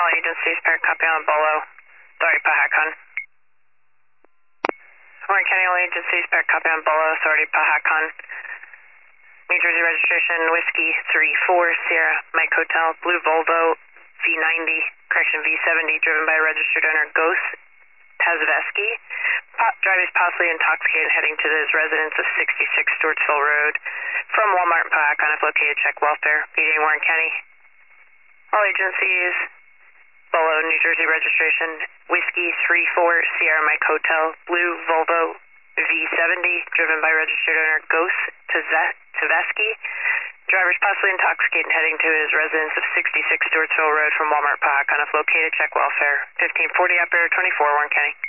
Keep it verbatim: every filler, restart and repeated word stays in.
all agencies, pair copy on Bolo. Sorry, Pahakon. Warren County, all agencies, pair copy on Bolo. Sorry, Pahakon. New Jersey registration, Whiskey three four, Sierra, Mike Hotel, Blue Volvo, V ninety, correction V seventy, driven by registered owner Ghost Tazveski. Po- driver is possibly intoxicated heading to his residence of sixty-six Stewartsville Road. From Walmart and Pahakon, if located, check welfare. P D A Warren County. All agencies, Bolo, New Jersey registration, Whiskey three four, Sierra Mike Hotel, Blue Volvo, V seventy, driven by registered owner Ghost Tazveski. Driver's possibly intoxicated heading to his residence of sixty-six Stewartsville Road from Walmart Pahakon, if located, check welfare. fifteen forty, operator twenty-four, Warren County.